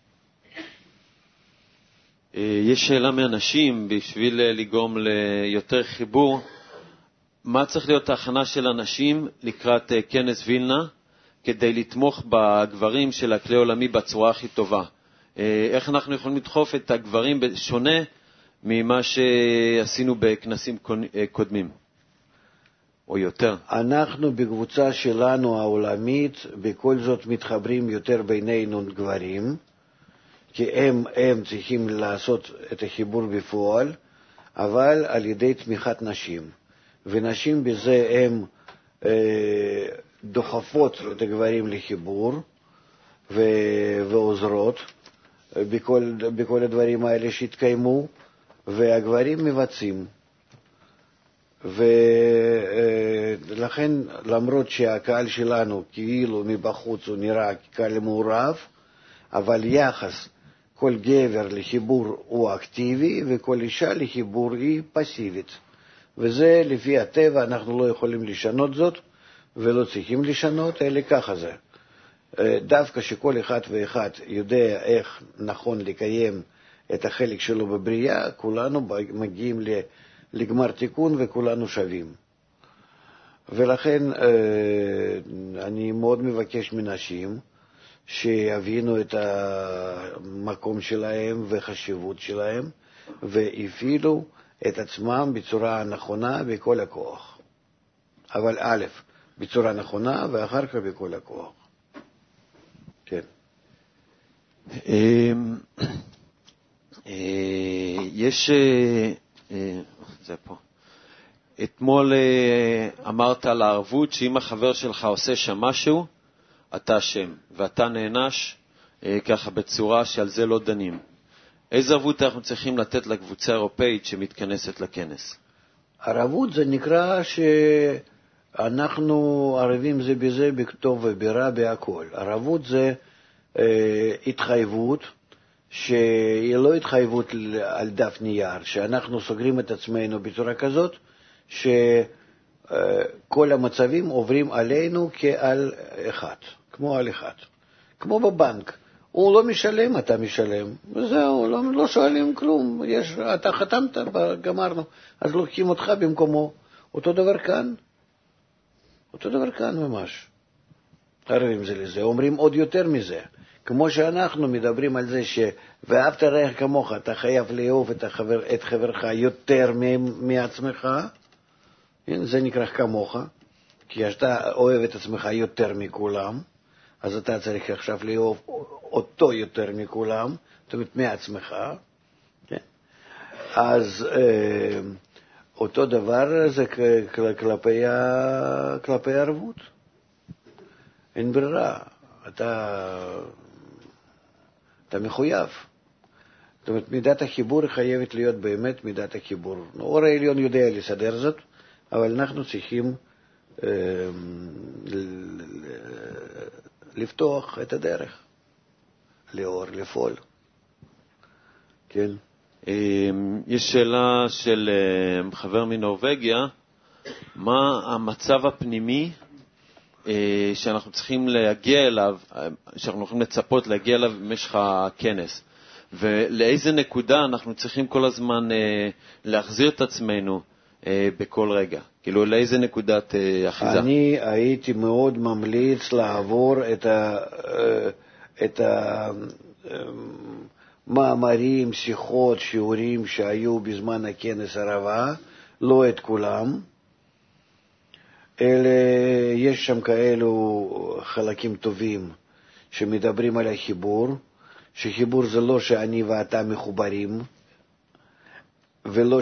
יש שאלה מאנשים, בשביל לגרום ליותר חיבור, מה צריך להיות ההכנה של אנשים לקראת כנס וילנה, כדי לתמוך בגברים של הכלי עולמי בצורה הכי טובה? איך אנחנו יכולים לדחוף את הגברים בשונה ממה שעשינו בכנסים קודמים, או יותר? אנחנו בקבוצה שלנו העולמית בכל זאת מתחברים יותר בינינו גברים, כי הם צריכים לעשות את החיבור בפועל, אבל על ידי תמיכת נשים. ונשים בזה הם דוחפות את הגברים לחיבור ועוזרות בכל הדברים האלה שהתקיימו, והגברים מבצעים. ולכן, למרות שהקהל שלנו כאילו מבחוץ הוא נראה קהל מעורב, אבל יחס כל גבר לחיבור הוא אקטיבי, וכל אישה לחיבור היא פסיבית. וזה לפי הטבע, אנחנו לא יכולים לשנות זאת, ולא צריכים לשנות, אלא ככה זה. דווקא שכל אחד ואחד יודע איך נכון לקיים את החלק שלו בבריאה, כולנו מגיעים לגמר תיקון וכולנו שווים. ולכן אני מאוד מבקש מנשים שיבינו את המקום שלהם וחשיבות שלהם, והפעילו את עצמם בצורה נכונה בכל הכוח. אבל א', בצורה נכונה, ואחר כך בכל הכוח. כן. יש, זה פה. אתמול אמרת על הערבות שאם החבר שלך עושה שם משהו, אתה אשם, ואתה נענש ככה בצורה שעל זה לא דנים. איזה ערבות אנחנו צריכים לתת לקבוצה האירופאית שמתכנסת לכנס? ערבות זה נקרא שאנחנו ערבים זה בזה בכתוב וברע בהכל. ערבות זה התחייבות, שהיא לא התחייבות על דף נייר, שאנחנו סוגרים את עצמנו בצורה כזאת, שכל המצבים עוברים עלינו כעל אחד, כמו על אחד. כמו בבנק. הוא לא משלם, אתה משלם, וזהו, לא שואלים כלום. אתה חתמת, גמרנו, אז לוקחים אותך במקומו. אותו דבר כאן ממש. ערבים זה לזה, אומרים עוד יותר מזה. כמו שאנחנו מדברים על זה ואהבת רעך כמוך, אתה חייב לאהוב את חברך יותר מעצמך, זה נקרא כמוך, כי אתה אוהב את עצמך יותר מכולם, אז אתה צריך עכשיו לאהוב אותו יותר מכולם, זאת אומרת מעצמך, כן? אז אותו דבר זה כלפי ערבות. אין ברירה, אתה מחויב. זאת אומרת, מידת החיבור חייבת להיות באמת מידת החיבור. האור העליון יודע לסדר זאת, אבל אנחנו צריכים לפתוח את הדרך לאור, לפעול. כן. יש שאלה של חבר מנורווגיה, מה המצב הפנימי שאנחנו צריכים להגיע אליו, שאנחנו יכולים לצפות להגיע אליו במשך הכנס, ולאיזה נקודה אנחנו צריכים כל הזמן להחזיר את עצמנו בכל רגע, כאילו לאיזה נקודת אחיזה? אני הייתי מאוד ממליץ לעבור את המאמרים, שיחות, שיעורים שהיו בזמן הכנס הרבה, לא את כולם, אלא יש שם כאלו חלקים טובים שמדברים על החיבור, שחיבור זה לא שאני ואתה מחוברים, ולא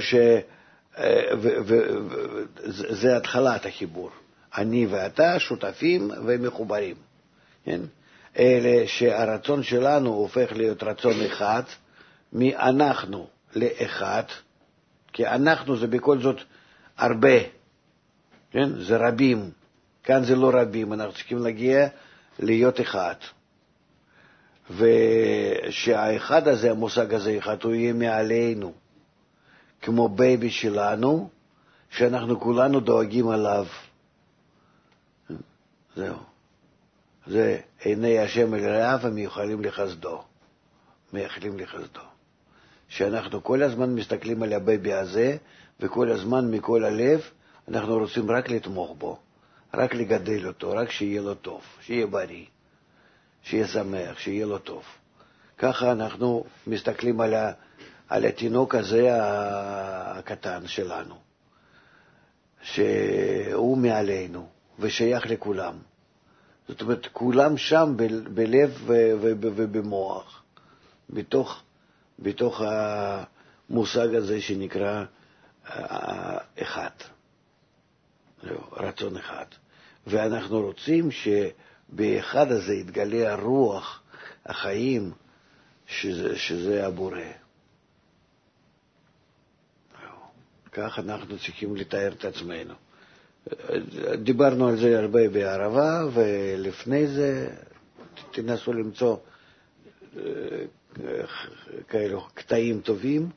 זה התחלת החיבור. אני ואתה שותפים ומחוברים. כן? אלה שהרצון שלנו הופך להיות רצון אחד, מאנחנו לאחד, כי אנחנו זה בכל זאת הרבה, כן? זה רבים, כאן זה לא רבים, אנחנו צריכים להגיע להיות אחד. ושהאחד הזה, המושג הזה אחד, הוא יהיה מעלינו, כמו בייבי שלנו, שאנחנו כולנו דואגים עליו. זהו. זה עיני השם אל רעיו ומייחלים לחסדו. מייחלים לחסדו. שאנחנו כל הזמן מסתכלים על הבייבי הזה, וכל הזמן מכל הלב אנחנו רוצים רק לתמוך בו, רק לגדל אותו, רק שיהיה לו טוב, שיהיה בריא, שיהיה שמח, שיהיה לו טוב. ככה אנחנו מסתכלים על התינוק הזה הקטן שלנו, שהוא מעלינו ושייך לכולם. זאת אומרת, כולם שם בלב ובמוח, בתוך המושג הזה שנקרא אחד, רצון אחד. ואנחנו רוצים שבאחד הזה יתגלה הרוח, החיים, שזה הבורא. כך אנחנו צריכים לתאר את עצמנו. דיברנו על זה הרבה בערבה, ולפני זה תנסו למצוא כאלו קטעים טובים,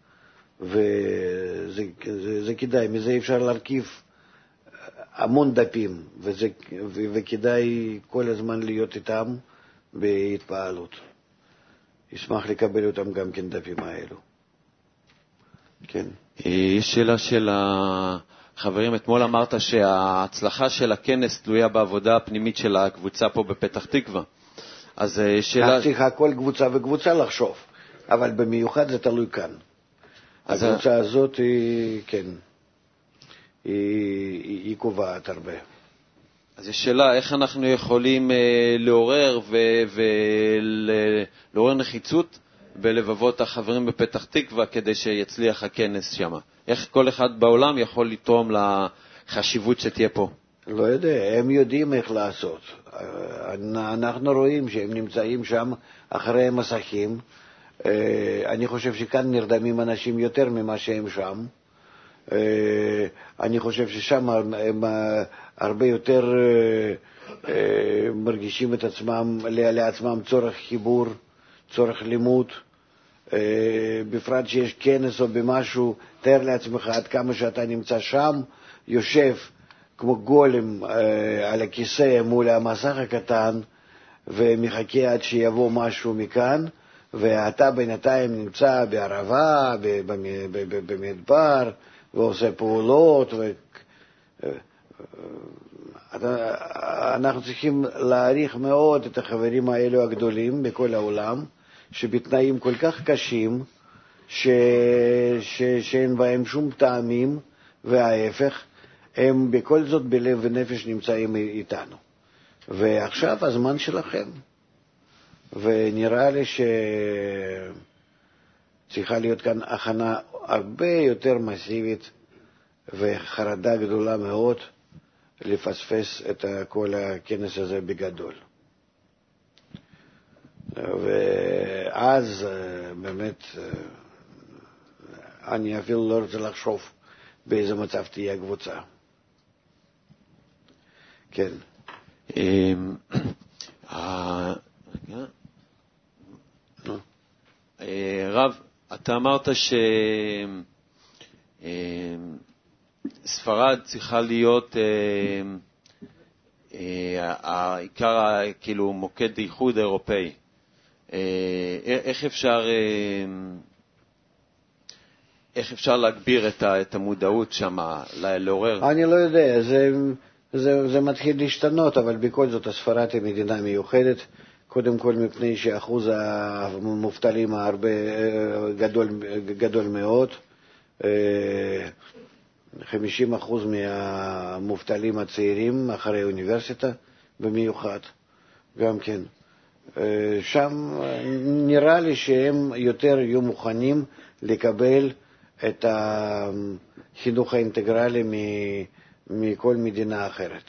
וזה כדאי, מזה אפשר להרכיב המון דפים, וכדאי כל הזמן להיות איתם בהתפעלות. אשמח לקבל אותם גם כן דפים האלו. כן. יש שאלה של החברים, אתמול אמרת שההצלחה של הכנס תלויה בעבודה הפנימית של הקבוצה פה בפתח תקווה. אז שאלה... צריכה כל קבוצה וקבוצה לחשוב, אבל במיוחד זה תלוי כאן. הקבוצה הזאת היא, כן, היא קובעת הרבה. אז יש שאלה, איך אנחנו יכולים לעורר לעורר נחיצות בלבבות החברים בפתח תקווה כדי שיצליח הכנס שם? איך כל אחד בעולם יכול לתרום לחשיבות שתהיה פה? לא יודע, הם יודעים איך לעשות. אנחנו רואים שהם נמצאים שם אחרי המסכים. אני חושב שכאן נרדמים אנשים יותר ממה שהם שם. אני חושב ששם הם הרבה יותר מרגישים את עצמם, לעצמם צורך חיבור, צורך לימוד. בפרט שיש כנס או במשהו, תאר לעצמך עד כמה שאתה נמצא שם, יושב כמו גולם על הכיסא מול המסך הקטן, ומחכה עד שיבוא משהו מכאן, ואתה בינתיים נמצא בערבה, במדבר, ועושה פעולות, אנחנו צריכים להעריך מאוד את החברים האלו הגדולים בכל העולם, שבתנאים כל כך קשים, שאין בהם שום טעמים, וההפך, הם בכל זאת בלב ונפש נמצאים איתנו. ועכשיו הזמן שלכם. ונראה לי שצריכה להיות כאן הכנה הרבה יותר מסיבית וחרדה גדולה מאוד לפספס את כל הכנס הזה בגדול. ואז באמת אני אפילו לא רוצה לחשוב באיזה מצב תהיה הקבוצה. כן. רב, אתה אמרת שספרד צריכה להיות העיקר, כאילו מוקד איחוד אירופאי. איך אפשר להגביר את המודעות שם, לעורר? אני לא יודע, זה מתחיל להשתנות, אבל בכל זאת הספרד היא מדינה מיוחדת, קודם כל מפני שאחוז המובטלים הרבה גדול מאוד, 50% מהמובטלים הצעירים אחרי האוניברסיטה במיוחד, גם כן. שם נראה לי שהם יותר יהיו מוכנים לקבל את החינוך האינטגרלי מכל מדינה אחרת,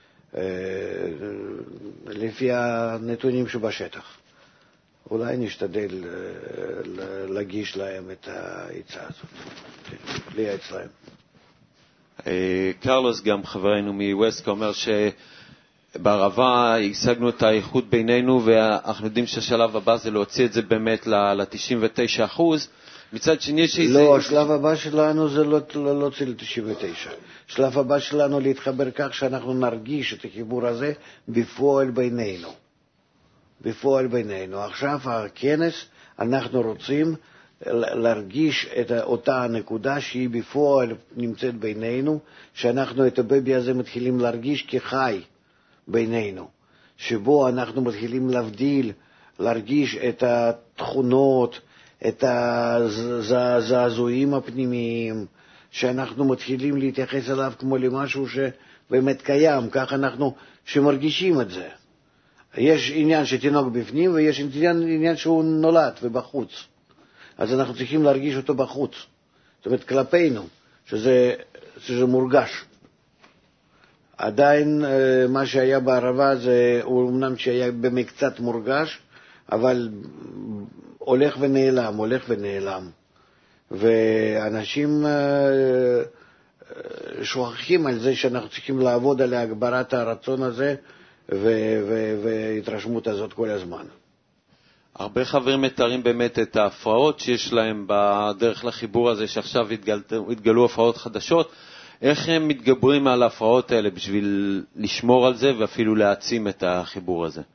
לפי הנתונים שבשטח. אולי נשתדל להגיש להם את העצה הזאת, לייעץ להם. קרלוס, גם חברנו מווסקה, אומר שבערבה השגנו את האיחוד בינינו, ואנחנו יודעים שהשלב הבא זה להוציא את זה באמת ל-99%. מצד שני לא, השלב הבא שלנו זה לא להוציא ל-99%. השלב הבא שלנו להתחבר כך שאנחנו נרגיש את החיבור הזה בפועל בינינו. בפועל בינינו. עכשיו הכנס, אנחנו רוצים להרגיש את אותה הנקודה שהיא בפועל נמצאת בינינו, שאנחנו את הבייבי הזה מתחילים להרגיש כחי בינינו, שבו אנחנו מתחילים להבדיל, להרגיש את התכונות, את הזעזועים הפנימיים, שאנחנו מתחילים להתייחס אליו כמו למשהו שבאמת קיים, כך אנחנו שמרגישים את זה. יש עניין שתינוק בפנים ויש עניין שהוא נולד ובחוץ. אז אנחנו צריכים להרגיש אותו בחוץ. זאת אומרת, כלפינו, שזה מורגש. עדיין מה שהיה בערבה זה, הוא אמנם שהיה במקצת מורגש, אבל הולך ונעלם. ואנשים שוכחים על זה שאנחנו צריכים לעבוד על הגברת הרצון הזה וההתרשמות הזאת כל הזמן. הרבה חברים מתארים באמת את ההפרעות שיש להם בדרך לחיבור הזה, שעכשיו התגלו הפרעות חדשות. איך הם מתגברים על ההפרעות האלה בשביל לשמור על זה ואפילו להעצים את החיבור הזה?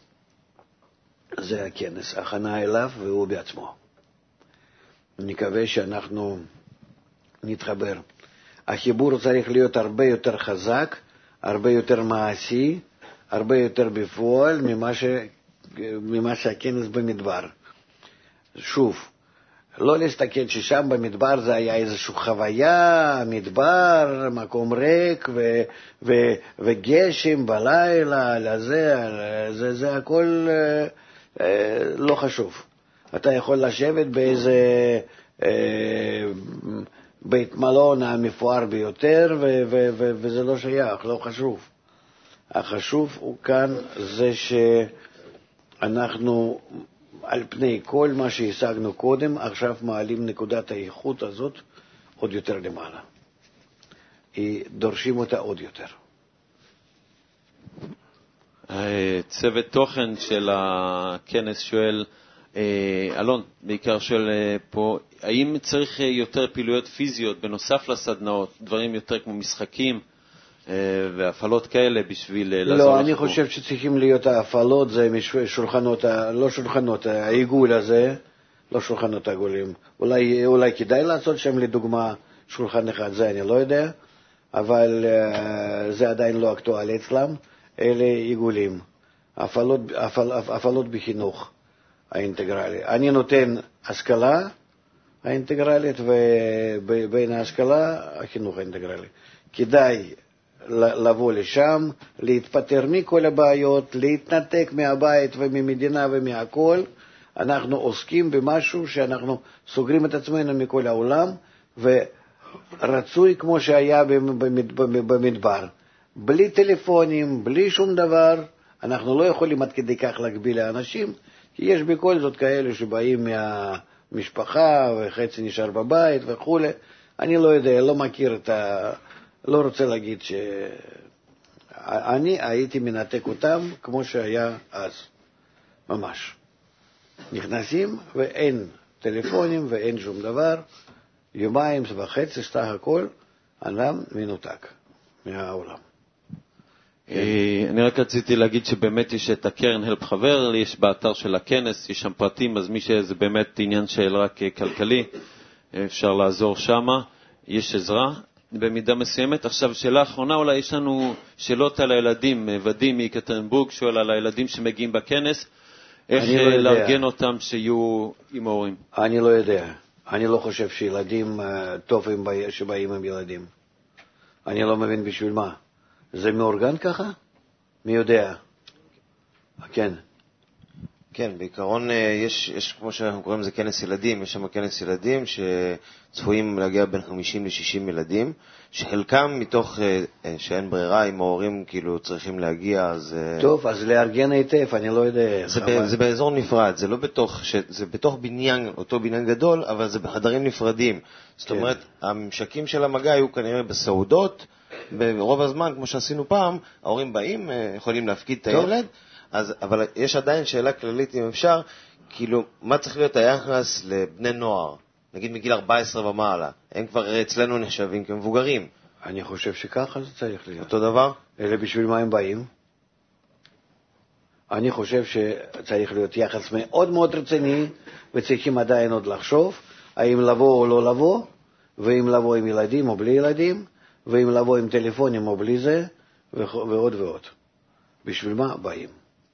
זה הכנס, הכנה אליו והוא בעצמו. אני מקווה שאנחנו נתחבר. החיבור צריך להיות הרבה יותר חזק, הרבה יותר מעשי, הרבה יותר בפועל ממה שהכנס במדבר. שוב, לא להסתכל ששם במדבר זה היה איזושהי חוויה, מדבר, מקום ריק וגשם בלילה, זה הכל לא חשוב. אתה יכול לשבת באיזה בית מלון המפואר ביותר וזה לא שייך, לא חשוב. החשוב הוא כאן זה שאנחנו על פני כל מה שהשגנו קודם, עכשיו מעלים נקודת האיכות הזאת עוד יותר למעלה. דורשים אותה עוד יותר. צוות תוכן של הכנס שואל, אלון בעיקר שואל פה, האם צריך יותר פעילויות פיזיות בנוסף לסדנאות, דברים יותר כמו משחקים והפעלות כאלה בשביל לעזור לחיבור? לא, אני חושב שצריכים להיות ההפעלות, זה משולחנות, לא שולחנות, העיגול הזה, לא שולחנות עגולים. אולי כדאי לעשות שם לדוגמה שולחן אחד, זה אני לא יודע, אבל זה עדיין לא אקטואלי אצלם. אלה עיגולים, הפעלות בחינוך האינטגרלי. אני נותן השכלה האינטגרלית ובין ההשכלה החינוך האינטגרלי. כדאי לבוא לשם, להתפטר מכל הבעיות, להתנתק מהבית וממדינה ומהכל. אנחנו עוסקים במשהו שאנחנו סוגרים את עצמנו מכל העולם, ורצוי כמו שהיה במדבר. בלי טלפונים, בלי שום דבר, אנחנו לא יכולים עד כדי כך להגביל לאנשים, כי יש בכל זאת כאלה שבאים מהמשפחה וחצי נשאר בבית וכו'. אני לא יודע, לא מכיר לא רוצה להגיד שאני הייתי מנתק אותם כמו שהיה אז, ממש. נכנסים ואין טלפונים ואין שום דבר, יומיים וחצי סך הכל, אדם מנותק מהעולם. אני רק רציתי להגיד שבאמת יש את הקרן הלפ חבר, יש באתר של הכנס, יש שם פרטים, אז מי שזה באמת עניין של רק כלכלי, אפשר לעזור שם, יש עזרה במידה מסוימת. עכשיו שאלה אחרונה, אולי יש לנו שאלות על הילדים, ודים מקטרינבורג שואל על הילדים שמגיעים בכנס, איך לארגן אותם שיהיו עם ההורים? אני לא יודע, אני לא חושב שילדים טובים שבאים עם ילדים, אני לא מבין בשביל מה. זה מאורגן ככה? מי יודע? כן. כן, בעיקרון יש, כמו שאנחנו קוראים לזה כנס ילדים, יש שם כנס ילדים שצפויים להגיע בין 50 ל-60 ילדים, שחלקם מתוך שאין ברירה, אם ההורים כאילו צריכים להגיע, אז... טוב, אז לארגן היטב, אני לא יודע. זה באזור נפרד, זה לא בתוך, זה בתוך בניין, אותו בניין גדול, אבל זה בחדרים נפרדים. זאת אומרת, הממשקים של המגע היו כנראה בסעודות, ברוב הזמן, כמו שעשינו פעם, ההורים באים, יכולים להפקיד את הילד, אבל יש עדיין שאלה כללית, אם אפשר, כאילו, מה צריך להיות היחס לבני נוער? נגיד מגיל 14 ומעלה. הם כבר אצלנו נחשבים כמבוגרים. אני חושב שככה זה צריך להיות. אותו דבר? אלה בשביל מה הם באים? אני חושב שצריך להיות יחס מאוד מאוד רציני, וצריכים עדיין עוד לחשוב, האם לבוא או לא לבוא, ואם לבוא עם ילדים או בלי ילדים, ואם לבוא עם טלפונים או בלי זה, ועוד ועוד. בשביל מה באים?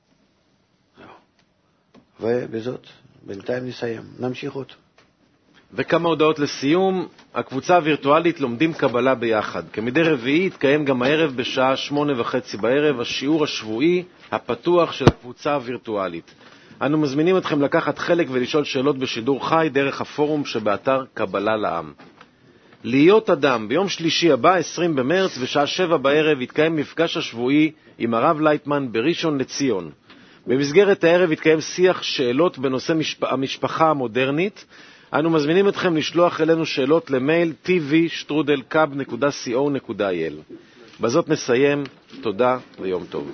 ובזאת, בינתיים נסיים. נמשיך עוד. וכמה הודעות לסיום. הקבוצה הווירטואלית לומדים קבלה ביחד. כמדי רביעי יתקיים גם הערב בשעה 8:30 בערב, השיעור השבועי הפתוח של הקבוצה הווירטואלית. אנו מזמינים אתכם לקחת חלק ולשאול שאלות בשידור חי דרך הפורום שבאתר קבלה לעם. להיות אדם, ביום שלישי הבא, 20 במרץ, בשעה 7 בערב, יתקיים מפגש השבועי עם הרב לייטמן בראשון לציון. במסגרת הערב יתקיים שיח שאלות בנושא המשפחה המודרנית. אנו מזמינים אתכם לשלוח אלינו שאלות למייל tv@cab.co.il. בזאת נסיים. תודה ויום טוב.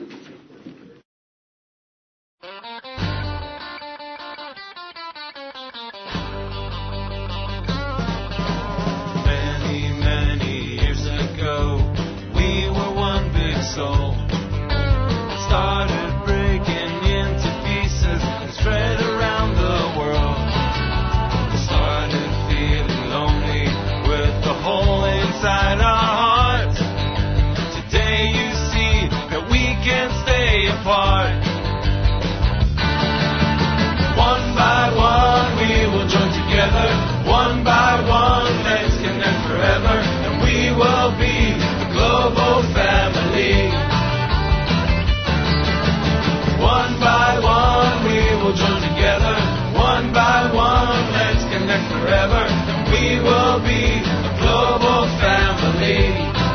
Forever, we will be a global family.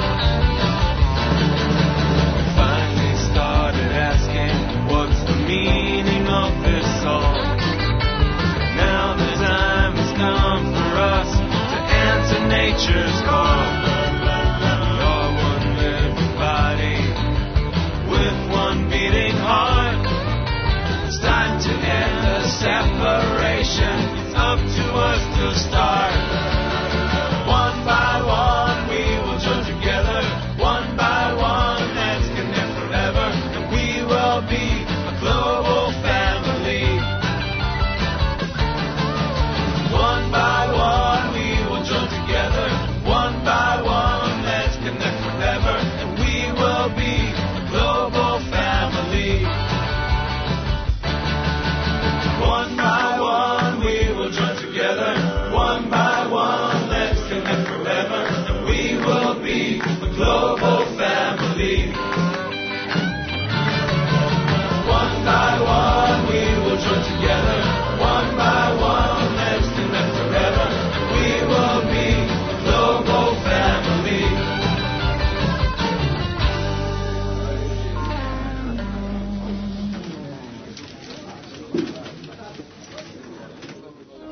We finally started asking, what's the meaning of this song? Now the time has come for us to answer nature's call. We are one living body with one beating heart. It's time to end the separation. Up to us to start. One by one we will join together. One by one let's connect forever. And we will be a global family. One by one we will join together. One by one let's connect forever. And we will be a global family. One by one we will join together. One by one, let's connect forever. And we will be a global family.